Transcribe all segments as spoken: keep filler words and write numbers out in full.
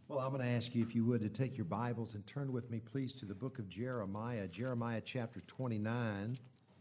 Well, I'm going to ask you, if you would, to take your Bibles and turn with me, please, to the book of Jeremiah, Jeremiah chapter twenty-nine.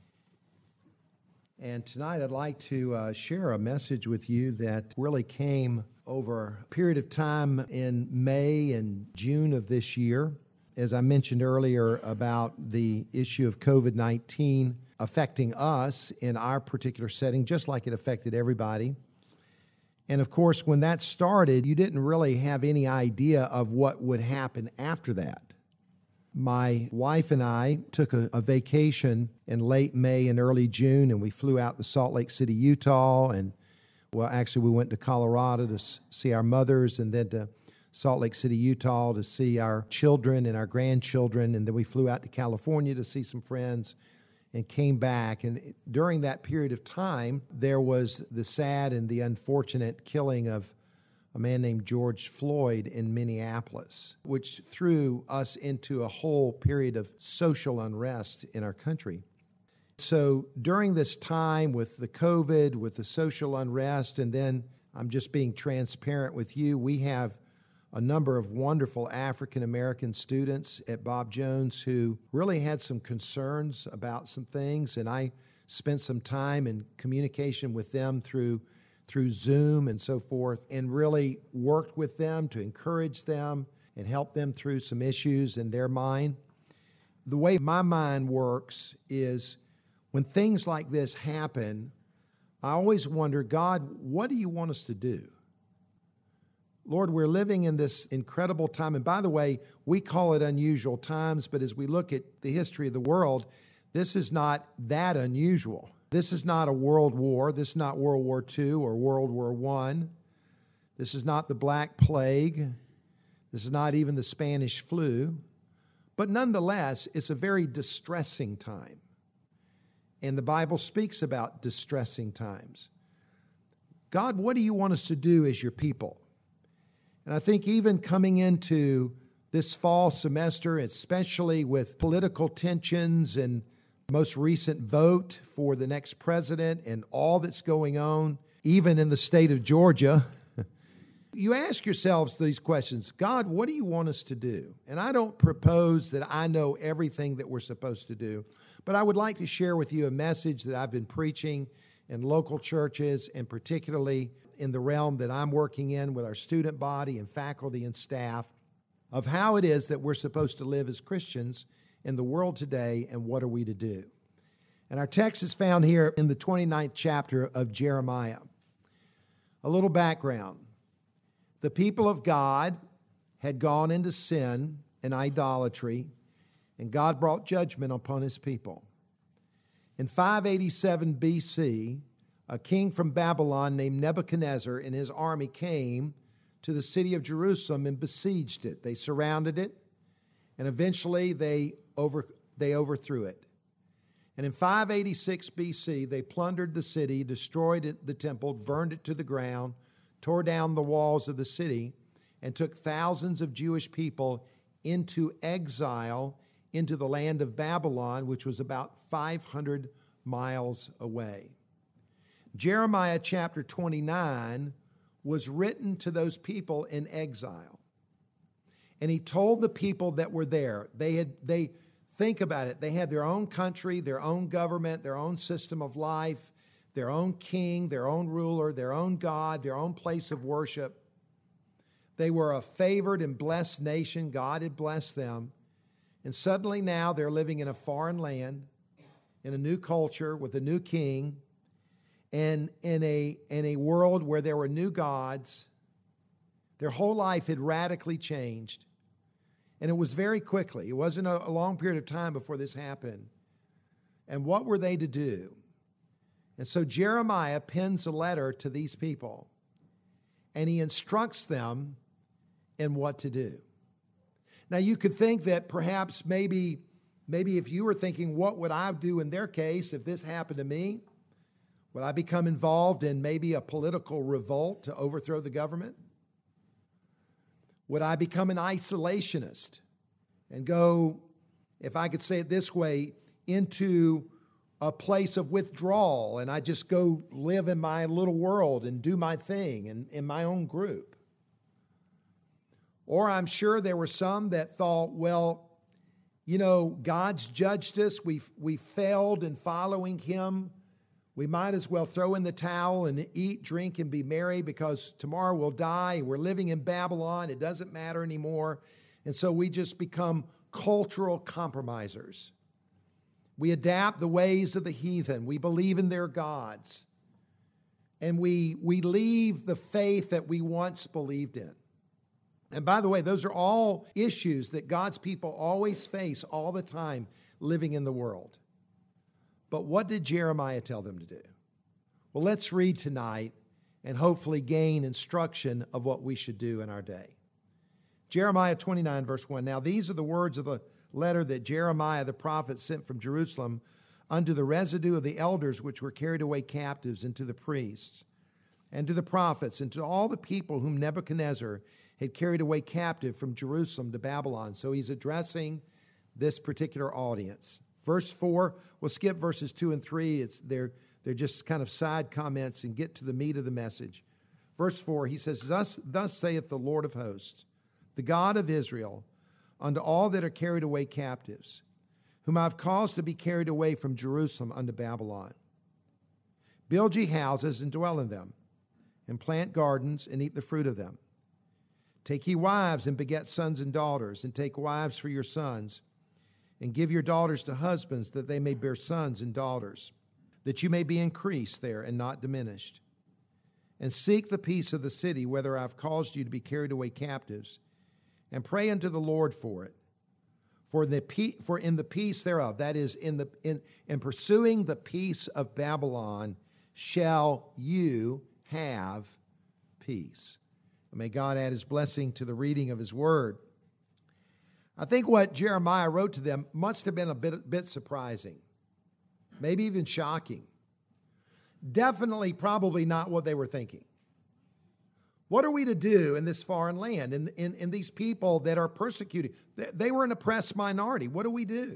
And tonight I'd like to uh, share a message with you that really came over a period of time in May and June of this year. As I mentioned earlier about the issue of covid nineteen affecting us in our particular setting, just like it affected everybody. And of course, when that started, you didn't really have any idea of what would happen after that. My wife and I took a, a vacation in late May and early June, and we flew out to Salt Lake City, Utah. And, well, actually, we went to Colorado to s- see our mothers, and then to Salt Lake City, Utah to see our children and our grandchildren. And then we flew out to California to see some friends and came back. And during that period of time, there was the sad and the unfortunate killing of a man named George Floyd in Minneapolis, which threw us into a whole period of social unrest in our country. So during this time with the COVID, with the social unrest, and then I'm just being transparent with you, we have a number of wonderful African-American students at Bob Jones who really had some concerns about some things, and I spent some time in communication with them through, through Zoom and so forth, and really worked with them to encourage them and help them through some issues in their mind. The way my mind works is when things like this happen, I always wonder, God, what do you want us to do? Lord, we're living in this incredible time. And by the way, we call it unusual times, but as we look at the history of the world, this is not that unusual. This is not a world war. This is not World War Two or World War One. This is not the Black Plague. This is not even the Spanish flu. But nonetheless, it's a very distressing time. And the Bible speaks about distressing times. God, what do you want us to do as your people? And I think even coming into this fall semester, especially with political tensions and most recent vote for the next president and all that's going on, even in the state of Georgia, you ask yourselves these questions. God, what do you want us to do? And I don't propose that I know everything that we're supposed to do, but I would like to share with you a message that I've been preaching in local churches, and particularly in the realm that I'm working in with our student body and faculty and staff, of how it is that we're supposed to live as Christians in the world today, and what are we to do. And our text is found here in the twenty-ninth chapter of Jeremiah. A little background. The people of God had gone into sin and idolatry, and God brought judgment upon his people. In five eighty-seven B C, a king from Babylon named Nebuchadnezzar and his army came to the city of Jerusalem and besieged it. They surrounded it, and eventually they over they overthrew it. And in five eighty-six B C, they plundered the city, destroyed it, the temple, burned it to the ground, tore down the walls of the city, and took thousands of Jewish people into exile into the land of Babylon, which was about five hundred miles away. Jeremiah chapter twenty-nine was written to those people in exile. And he told the people that were there, they had, they, think about it, they had their own country, their own government, their own system of life, their own king, their own ruler, their own God, their own place of worship. They were a favored and blessed nation. God had blessed them. And suddenly now they're living in a foreign land, in a new culture, with a new king, and in a, in a world where there were new gods. Their whole life had radically changed. And it was very quickly. It wasn't a, a long period of time before this happened. And what were they to do? And so Jeremiah pens a letter to these people, and he instructs them in what to do. Now, you could think that perhaps maybe, maybe if you were thinking, what would I do in their case if this happened to me? Would I become involved in maybe a political revolt to overthrow the government? Would I become an isolationist and go, if I could say it this way, into a place of withdrawal, and I just go live in my little world and do my thing and in my own group? Or I'm sure there were some that thought, well, you know, God's judged us. We we failed in following him. We might as well throw in the towel and eat, drink, and be merry because tomorrow we'll die. We're living in Babylon. It doesn't matter anymore. And so we just become cultural compromisers. We adapt the ways of the heathen. We believe in their gods. And we, we leave the faith that we once believed in. And by the way, those are all issues that God's people always face all the time living in the world. But what did Jeremiah tell them to do? Well, let's read tonight and hopefully gain instruction of what we should do in our day. Jeremiah twenty-nine, verse one. Now these are the words of the letter that Jeremiah the prophet sent from Jerusalem unto the residue of the elders which were carried away captives, and to the priests, and to the prophets, and to all the people whom Nebuchadnezzar had carried away captive from Jerusalem to Babylon. So he's addressing this particular audience. Verse four, we'll skip verses two and three. It's they're, they're just kind of side comments and get to the meat of the message. Verse four, he says, Thus, thus saith the Lord of hosts, the God of Israel, unto all that are carried away captives, whom I have caused to be carried away from Jerusalem unto Babylon. Build ye houses and dwell in them, and plant gardens and eat the fruit of them. Take ye wives and beget sons and daughters, and take wives for your sons, and give your daughters to husbands, that they may bear sons and daughters, that you may be increased there and not diminished. And seek the peace of the city, whether I have caused you to be carried away captives, and pray unto the Lord for it. For, the, for in the peace thereof, that is, in, the, in, in pursuing the peace of Babylon, shall you have peace. And may God add his blessing to the reading of his word. I think what Jeremiah wrote to them must have been a bit, bit surprising, maybe even shocking. Definitely, probably not what they were thinking. What are we to do in this foreign land, in, in, in these people that are persecuted? They were an oppressed minority. What do we do?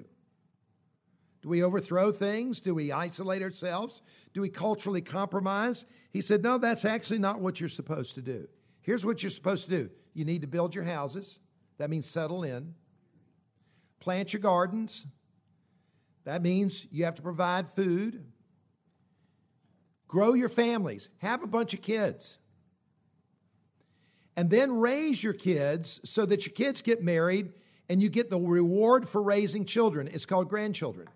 Do we overthrow things? Do we isolate ourselves? Do we culturally compromise? He said, no, that's actually not what you're supposed to do. Here's what you're supposed to do. You need to build your houses. That means settle in. Plant your gardens. That means you have to provide food. Grow your families. Have a bunch of kids. And then raise your kids so that your kids get married and you get the reward for raising children. It's called grandchildren.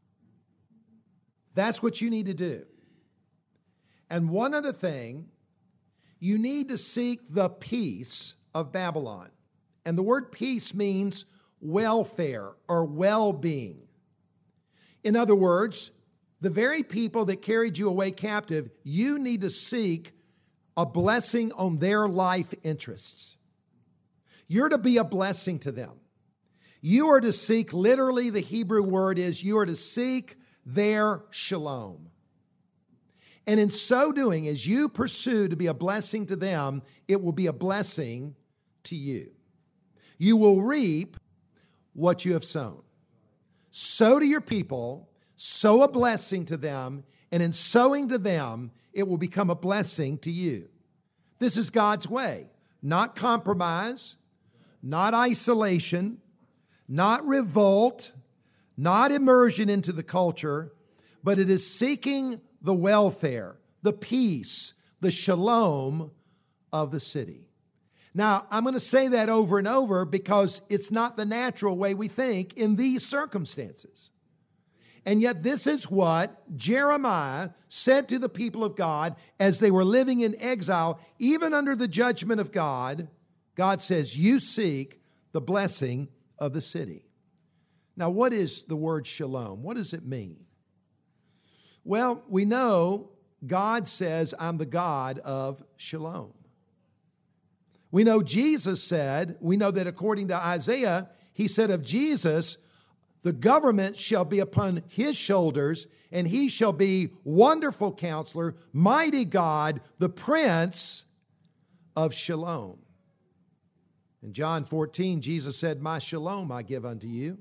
That's what you need to do. And one other thing, you need to seek the peace of Babylon. And the word peace means welfare or well-being. In other words, the very people that carried you away captive, you need to seek a blessing on their life interests. You're to be a blessing to them. You are to seek, literally the Hebrew word is, you are to seek their shalom. And in so doing, as you pursue to be a blessing to them, it will be a blessing to you. You will reap what you have sown. Sow to your people, sow a blessing to them, and in sowing to them, it will become a blessing to you. This is God's way. Not compromise, not isolation, not revolt, not immersion into the culture, but it is seeking the welfare, the peace, the shalom of the city. Now, I'm going to say that over and over because it's not the natural way we think in these circumstances. And yet this is what Jeremiah said to the people of God as they were living in exile, even under the judgment of God. God says, you seek the blessing of the city. Now, what is the word shalom? What does it mean? Well, we know God says, I'm the God of shalom. We know Jesus said, we know that according to Isaiah, he said of Jesus, the government shall be upon his shoulders, and he shall be Wonderful Counselor, Mighty God, the Prince of Shalom. In John fourteen, Jesus said, my shalom I give unto you.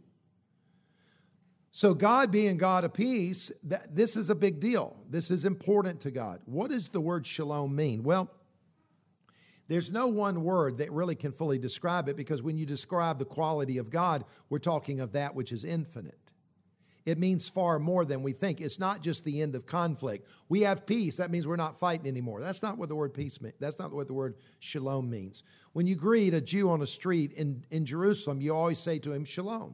So God being God of peace, that, this is a big deal. This is important to God. What does the word shalom mean? Well, There's no one word that really can fully describe it, because when you describe the quality of God, we're talking of that which is infinite. It means far more than we think. It's not just the end of conflict. We have peace. That means we're not fighting anymore. That's not what the word peace means. That's not what the word shalom means. When you greet a Jew on the street in, in Jerusalem, you always say to him, shalom.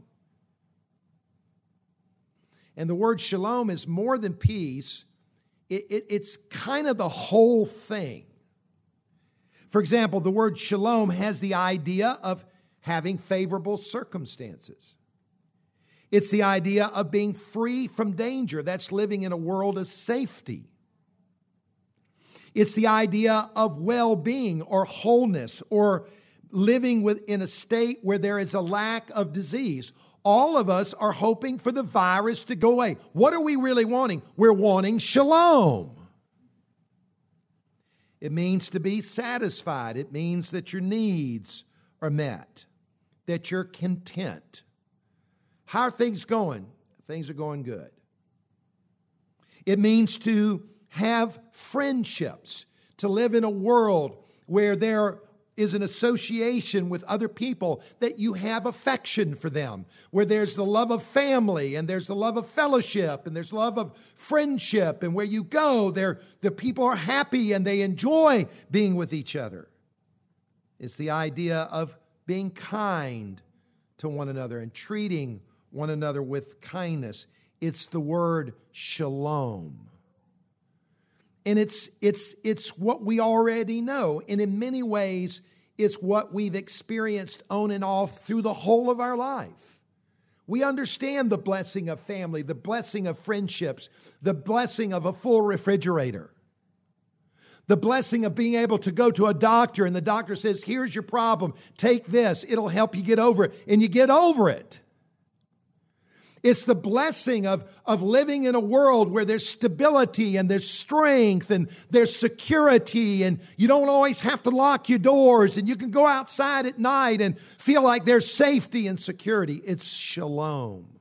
And the word shalom is more than peace. It, it, it's kind of the whole thing. For example, the word shalom has the idea of having favorable circumstances. It's the idea of being free from danger. That's living in a world of safety. It's the idea of well-being or wholeness, or living in a state where there is a lack of disease. All of us are hoping for the virus to go away. What are we really wanting? We're wanting shalom. It means to be satisfied. It means that your needs are met, that you're content. How are things going? Things are going good. It means to have friendships, to live in a world where there is an association with other people, that you have affection for them, where there's the love of family, and there's the love of fellowship, and there's love of friendship, and where you go, there the people are happy and they enjoy being with each other. It's the idea of being kind to one another and treating one another with kindness. It's the word shalom. And it's, it's, it's what we already know. And in many ways, it's what we've experienced on and off through the whole of our life. We understand the blessing of family, the blessing of friendships, the blessing of a full refrigerator, the blessing of being able to go to a doctor and the doctor says, here's your problem, take this, it'll help you get over it, and you get over it. It's the blessing of, of living in a world where there's stability and there's strength and there's security, and you don't always have to lock your doors, and you can go outside at night and feel like there's safety and security. It's shalom.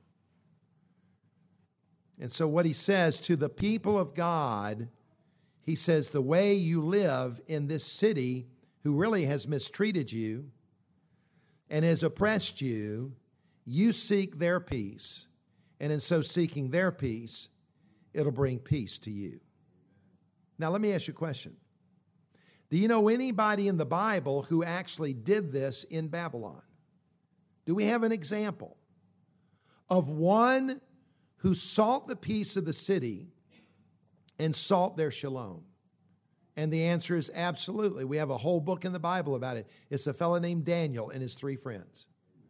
And so what he says to the people of God, he says, the way you live in this city who really has mistreated you and has oppressed you, you seek their peace. And in so seeking their peace, it'll bring peace to you. Now, let me ask you a question. Do you know anybody in the Bible who actually did this in Babylon? Do we have an example of one who sought the peace of the city and sought their shalom? And the answer is absolutely. We have a whole book in the Bible about it. It's a fellow named Daniel and his three friends.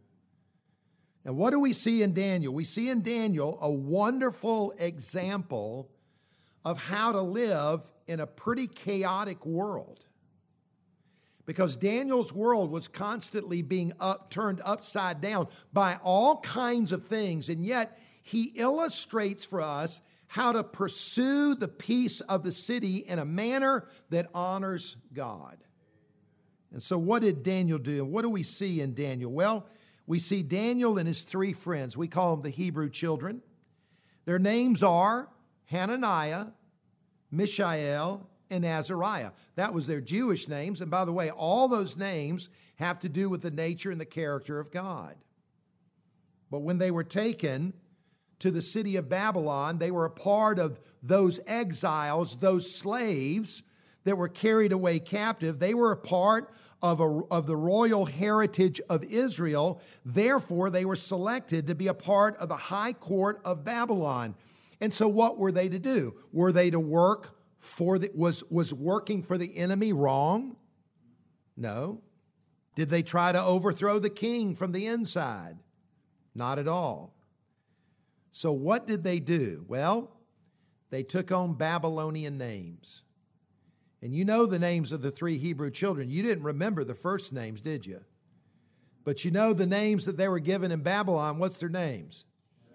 And what do we see in Daniel? We see in Daniel a wonderful example of how to live in a pretty chaotic world. Because Daniel's world was constantly being up, turned upside down by all kinds of things. And yet he illustrates for us how to pursue the peace of the city in a manner that honors God. And so what did Daniel do? And what do we see in Daniel? Well, we see Daniel and his three friends. We call them the Hebrew children. Their names are Hananiah, Mishael, and Azariah. That was their Jewish names. And by the way, all those names have to do with the nature and the character of God. But when they were taken to the city of Babylon, they were a part of those exiles, those slaves that were carried away captive. They were a part of, a, of the royal heritage of Israel. Therefore, they were selected to be a part of the high court of Babylon. And so what were they to do? Were they to work for the, was, was working for the enemy wrong? No. Did they try to overthrow the king from the inside? Not at all. So what did they do? Well, they took on Babylonian names. And you know the names of the three Hebrew children. You didn't remember the first names, did you? But you know the names that they were given in Babylon. What's their names?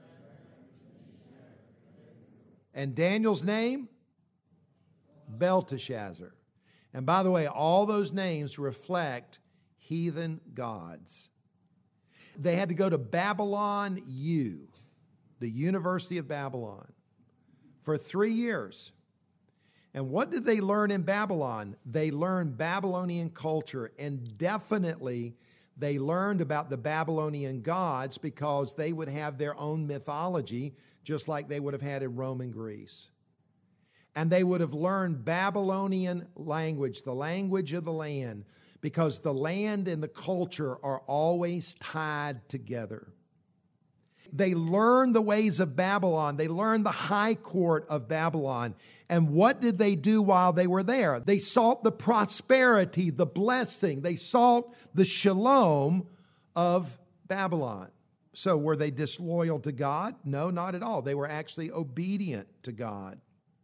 And Daniel's name? Belteshazzar. And by the way, all those names reflect heathen gods. They had to go to Babylon U, the University of Babylon, for three years. And what did they learn in Babylon? They learned Babylonian culture, and definitely they learned about the Babylonian gods because they would have their own mythology, just like they would have had in Rome and Greece. And they would have learned Babylonian language, the language of the land, because the land and the culture are always tied together. They learned the ways of Babylon. They learned the high court of Babylon. And what did they do while they were there? They sought the prosperity, the blessing. They sought the shalom of Babylon. So were they disloyal to God? No, not at all. They were actually obedient to God.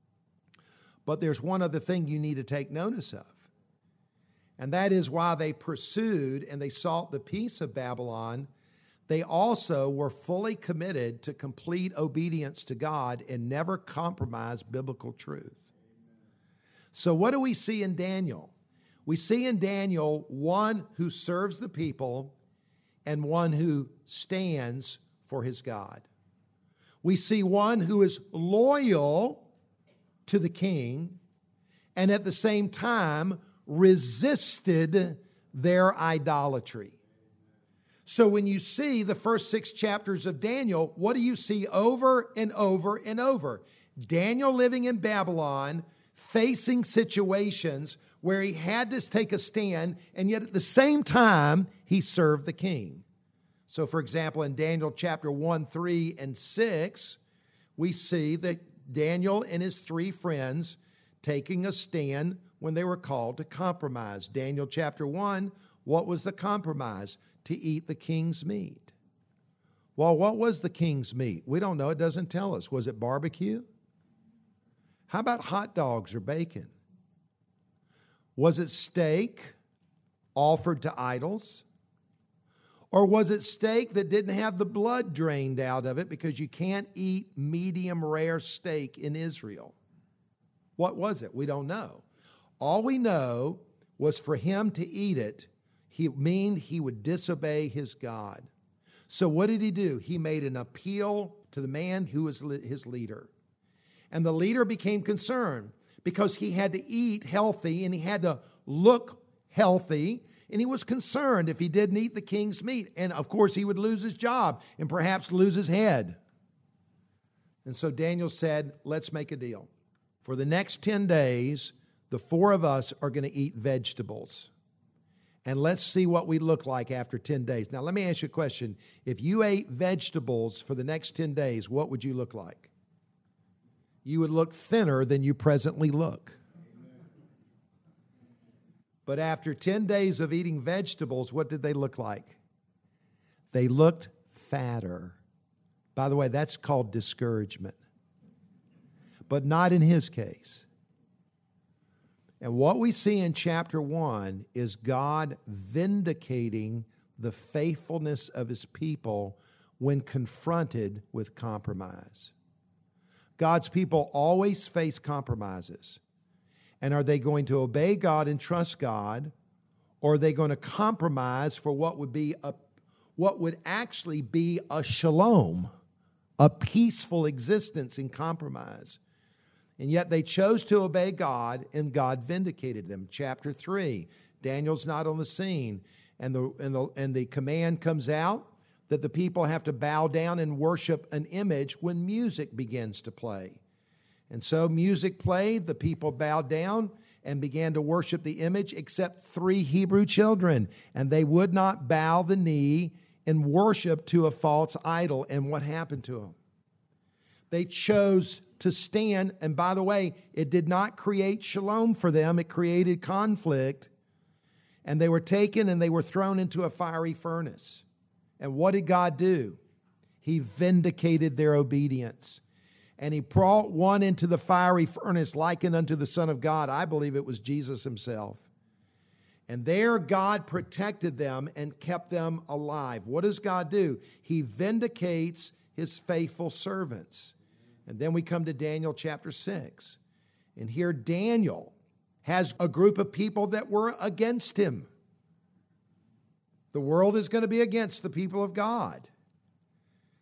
But there's one other thing you need to take notice of. And that is, while they pursued and they sought the peace of Babylon, they also were fully committed to complete obedience to God and never compromised biblical truth. So what do we see in Daniel? We see in Daniel one who serves the people and one who stands for his God. We see one who is loyal to the king and at the same time resisted their idolatry. So when you see the first six chapters of Daniel, what do you see over and over and over? Daniel living in Babylon, facing situations where he had to take a stand, and yet at the same time, he served the king. So for example, in Daniel chapter one, three, and six, we see that Daniel and his three friends taking a stand when they were called to compromise. Daniel chapter one, what was the compromise? To eat the king's meat. Well, what was the king's meat? We don't know. It doesn't tell us. Was it barbecue? How about hot dogs or bacon? Was it steak offered to idols? Or was it steak that didn't have the blood drained out of it because you can't eat medium rare steak in Israel? What was it? We don't know. All we know was for him to eat it, he mean he would disobey his God. So what did he do? He made an appeal to the man who was his leader. And the leader became concerned because he had to eat healthy and he had to look healthy. And he was concerned if he didn't eat the king's meat. And of course, he would lose his job and perhaps lose his head. And so Daniel said, let's make a deal. For the next ten days, the four of us are going to eat vegetables. And let's see what we look like after ten days. Now, let me ask you a question. If you ate vegetables for the next ten days, what would you look like? You would look thinner than you presently look. But after ten days of eating vegetables, what did they look like? They looked fatter. By the way, that's called discouragement. But not in his case. And what we see in chapter one is God vindicating the faithfulness of his people when confronted with compromise. God's people always face compromises. And are they going to obey God and trust God, or are they going to compromise for what would be a what would actually be a shalom, a peaceful existence in compromise? And yet they chose to obey God, and God vindicated them. Chapter three, Daniel's not on the scene, and the, and the, and the command comes out that the people have to bow down and worship an image when music begins to play. And so music played, the people bowed down and began to worship the image, except three Hebrew children, and they would not bow the knee and worship to a false idol. And what happened to them? They chose to stand, and by the way, it did not create shalom for them. It created conflict, and they were taken and they were thrown into a fiery furnace. And what did God do? He vindicated their obedience, and he brought one into the fiery furnace likened unto the Son of God. I believe it was Jesus himself. And there God protected them and kept them alive. What does God do? He vindicates his faithful servants. And then we come to Daniel chapter six. And here Daniel has a group of people that were against him. The world is going to be against the people of God.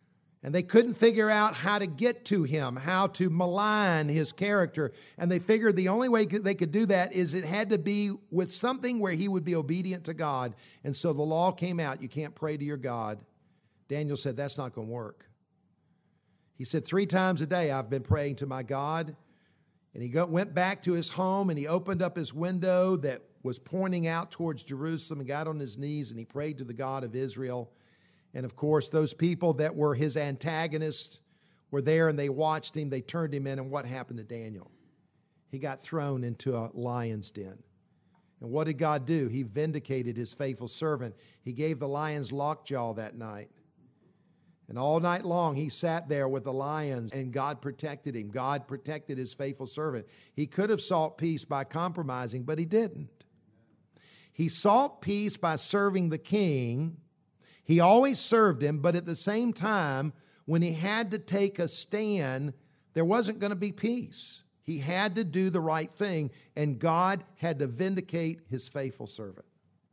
And they couldn't figure out how to get to him, how to malign his character. And they figured the only way they could do that is it had to be with something where he would be obedient to God. And so the law came out, you can't pray to your God. Daniel said, that's not going to work. He said, three times a day I've been praying to my God. And he go, went back to his home and he opened up his window that was pointing out towards Jerusalem and got on his knees and he prayed to the God of Israel. And of course, those people that were his antagonists were there and they watched him, they turned him in, and what happened to Daniel? He got thrown into a lion's den. And what did God do? He vindicated his faithful servant. He gave the lions lockjaw that night. And all night long, he sat there with the lions, and God protected him. God protected his faithful servant. He could have sought peace by compromising, but he didn't. He sought peace by serving the king. He always served him, but at the same time, when he had to take a stand, there wasn't going to be peace. He had to do the right thing, and God had to vindicate his faithful servant.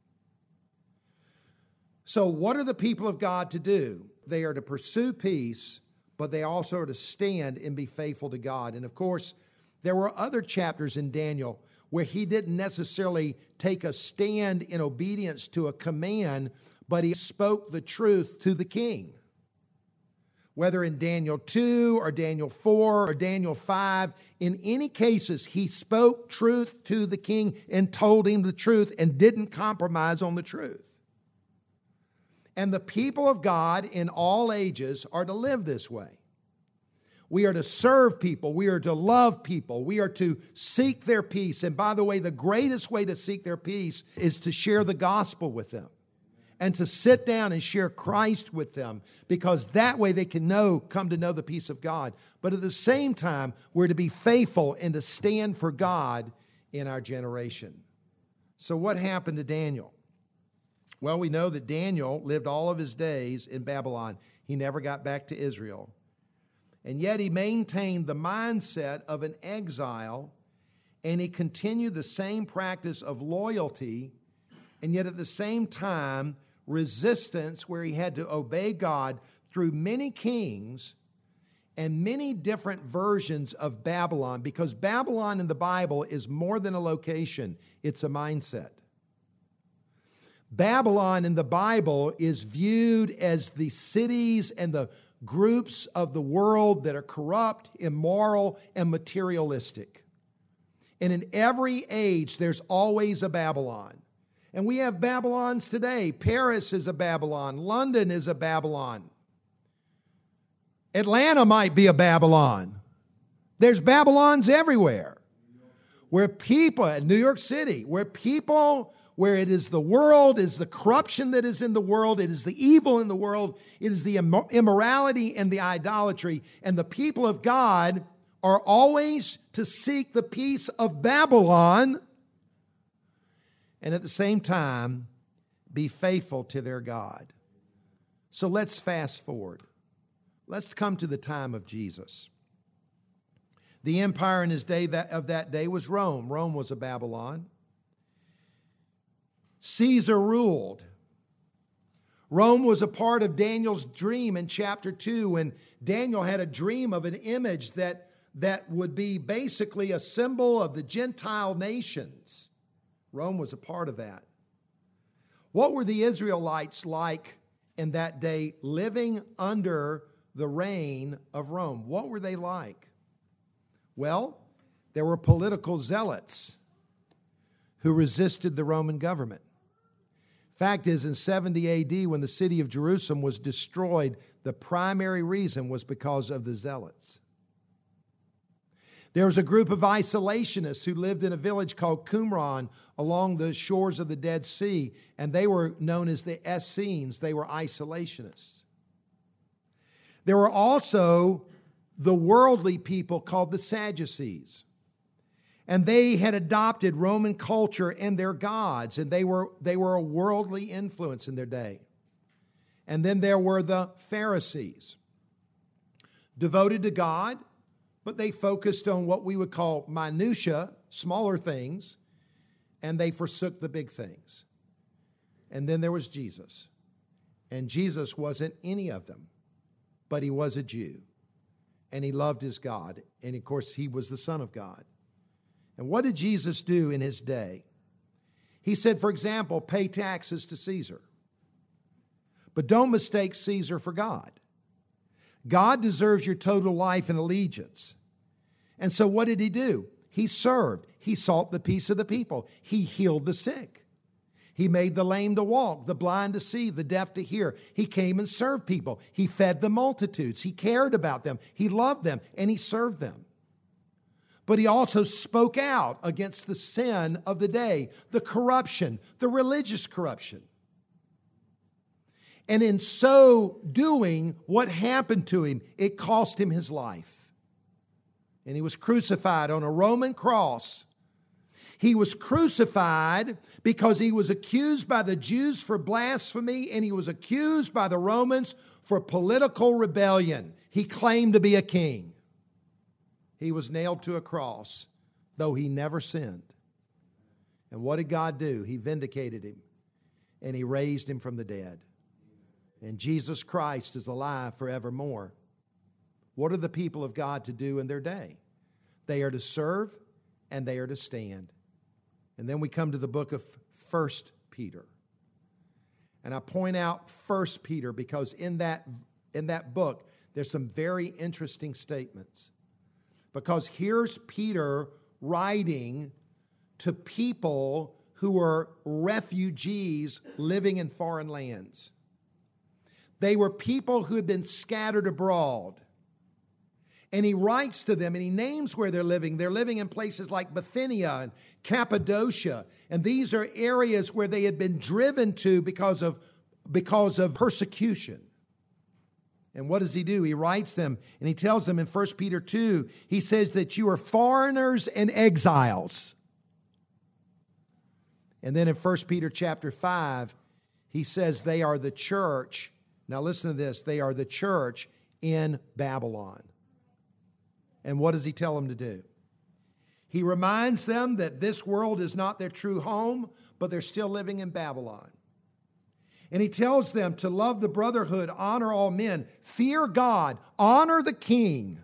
So what are the people of God to do? They are to pursue peace, but they also are to stand and be faithful to God. And of course, there were other chapters in Daniel where he didn't necessarily take a stand in obedience to a command, but he spoke the truth to the king. Whether in Daniel two or Daniel four or Daniel five, in any cases, he spoke truth to the king and told him the truth and didn't compromise on the truth. And the people of God in all ages are to live this way. We are to serve people. We are to love people. We are to seek their peace. And by the way, the greatest way to seek their peace is to share the gospel with them and to sit down and share Christ with them, because that way they can know, come to know the peace of God. But at the same time, we're to be faithful and to stand for God in our generation. So what happened to Daniel? Well, we know that Daniel lived all of his days in Babylon. He never got back to Israel. And yet he maintained the mindset of an exile, and he continued the same practice of loyalty, and yet at the same time, resistance where he had to obey God through many kings and many different versions of Babylon, because Babylon in the Bible is more than a location, it's a mindset. Babylon in the Bible is viewed as the cities and the groups of the world that are corrupt, immoral, and materialistic. And in every age, there's always a Babylon. And we have Babylons today. Paris is a Babylon. London is a Babylon. Atlanta might be a Babylon. There's Babylons everywhere. Where people, New York City, where people, where it is the world, is the corruption that is in the world, it is the evil in the world, it is the immorality and the idolatry. And the people of God are always to seek the peace of Babylon, and at the same time, be faithful to their God. So let's fast forward. Let's come to the time of Jesus. The empire in his day that, of that day was Rome. Rome was a Babylon. Caesar ruled. Rome was a part of Daniel's dream in chapter two, when Daniel had a dream of an image that, that would be basically a symbol of the Gentile nations. Rome was a part of that. What were the Israelites like in that day living under the reign of Rome? What were they like? Well, there were political zealots who resisted the Roman government. Fact is, in seventy A D, when the city of Jerusalem was destroyed, the primary reason was because of the zealots. There was a group of isolationists who lived in a village called Qumran along the shores of the Dead Sea, and they were known as the Essenes. They were isolationists. There were also the worldly people called the Sadducees, and they had adopted Roman culture and their gods, and they were, they were a worldly influence in their day. And then there were the Pharisees, devoted to God, but they focused on what we would call minutia, smaller things, and they forsook the big things. And then there was Jesus. And Jesus wasn't any of them, but he was a Jew. And he loved his God. And of course, he was the Son of God. And what did Jesus do in his day? He said, for example, pay taxes to Caesar. But don't mistake Caesar for God. God deserves your total life and allegiance. And so what did he do? He served. He sought the peace of the people. He healed the sick. He made the lame to walk, the blind to see, the deaf to hear. He came and served people. He fed the multitudes. He cared about them. He loved them, and he served them. But he also spoke out against the sin of the day, the corruption, the religious corruption. And in so doing, what happened to him? It cost him his life. And he was crucified on a Roman cross. He was crucified because he was accused by the Jews for blasphemy, and he was accused by the Romans for political rebellion. He claimed to be a king. He was nailed to a cross, though he never sinned. And what did God do? He vindicated him, and he raised him from the dead. And Jesus Christ is alive forevermore. What are the people of God to do in their day? They are to serve, and they are to stand. And then we come to the book of First Peter. And I point out First Peter because in that, in that book, there's some very interesting statements. Because here's Peter writing to people who are refugees living in foreign lands. They were people who had been scattered abroad. And he writes to them and he names where they're living. They're living in places like Bithynia and Cappadocia. And these are areas where they had been driven to because of, because of persecution. And what does he do? He writes them and he tells them in First Peter two, he says that you are foreigners and exiles. And then in First Peter chapter five, he says they are the church. Now listen to this. They are the church in Babylon. And what does he tell them to do? He reminds them that this world is not their true home, but they're still living in Babylon. And he tells them to love the brotherhood, honor all men, fear God, honor the king.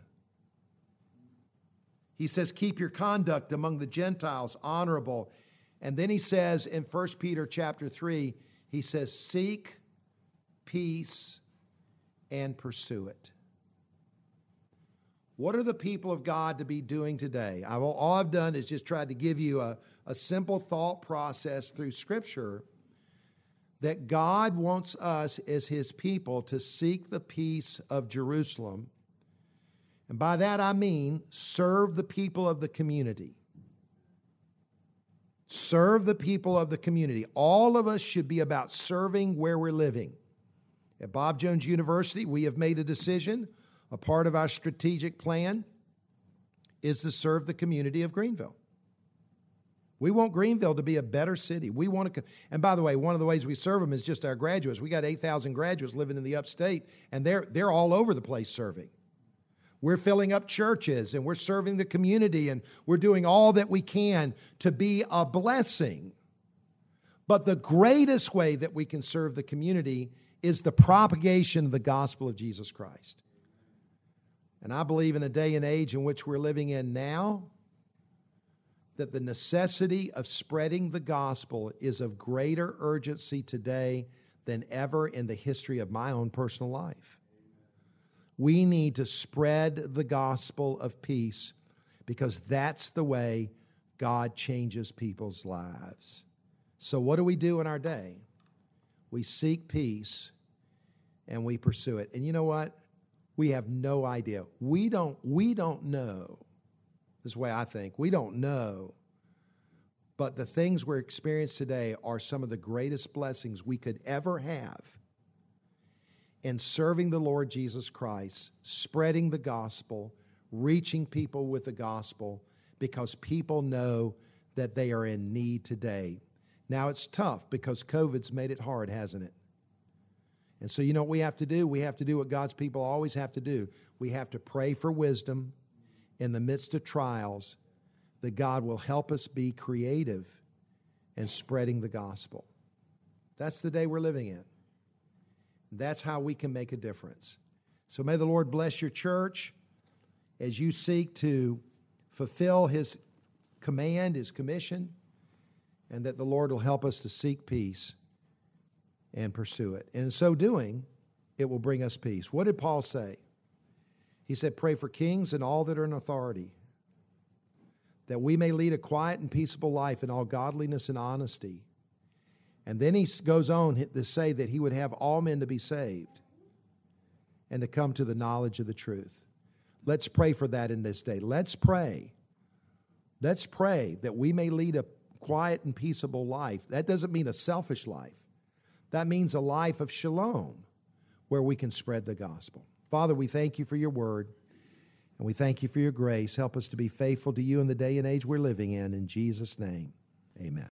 He says, keep your conduct among the Gentiles honorable. And then he says in First Peter chapter three, he says, seek peace and pursue it. What are the people of God to be doing today? I will, all I've done is just tried to give you a, a simple thought process through Scripture that God wants us as His people to seek the peace of Jerusalem. And by that I mean serve the people of the community. Serve the people of the community. All of us should be about serving where we're living. At Bob Jones University, we have made a decision. A part of our strategic plan is to serve the community of Greenville. We want Greenville to be a better city. We want to, and by the way, one of the ways we serve them is just our graduates. We got eight thousand graduates living in the upstate, and they're, they're all over the place serving. We're filling up churches, and we're serving the community, and we're doing all that we can to be a blessing. But the greatest way that we can serve the community is the propagation of the gospel of Jesus Christ. And I believe in a day and age in which we're living in now, that the necessity of spreading the gospel is of greater urgency today than ever in the history of my own personal life. We need to spread the gospel of peace because that's the way God changes people's lives. So what do we do in our day? We seek peace and we pursue it. And you know what? We have no idea. We don't, we don't know. This is the way I think. We don't know. But the things we're experiencing today are some of the greatest blessings we could ever have in serving the Lord Jesus Christ, spreading the gospel, reaching people with the gospel, because people know that they are in need today. Now, it's tough because COVID's made it hard, hasn't it? And so you know what we have to do? We have to do what God's people always have to do. We have to pray for wisdom in the midst of trials, that God will help us be creative in spreading the gospel. That's the day we're living in. That's how we can make a difference. So may the Lord bless your church as you seek to fulfill His command, His commission, and that the Lord will help us to seek peace and pursue it. And in so doing, it will bring us peace. What did Paul say? He said, pray for kings and all that are in authority, that we may lead a quiet and peaceable life in all godliness and honesty. And then he goes on to say that he would have all men to be saved and to come to the knowledge of the truth. Let's pray for that in this day. Let's pray. Let's pray that we may lead a quiet and peaceable life. That doesn't mean a selfish life. That means a life of shalom where we can spread the gospel. Father, we thank you for your word, and we thank you for your grace. Help us to be faithful to you in the day and age we're living in. In Jesus' name, amen.